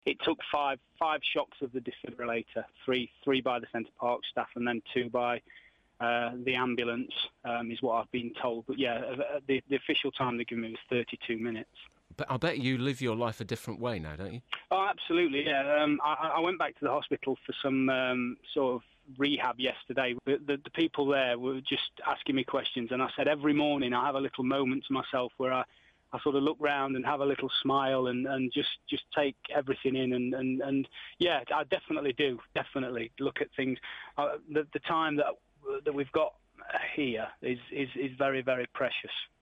It took five shocks of the defibrillator, three by the Centre Park staff, and then 2 by the ambulance, is what I've been told. But yeah, the official time they give me was 32 minutes. But I bet you live your life a different way now, don't you? Oh, absolutely, yeah. I went back to the hospital for some sort of rehab yesterday. The people there were just asking me questions, and I said every morning I have a little moment to myself where I sort of look round and have a little smile and just take everything in. And yeah, I definitely do. Definitely look at things. The time that we've got here is very, very precious.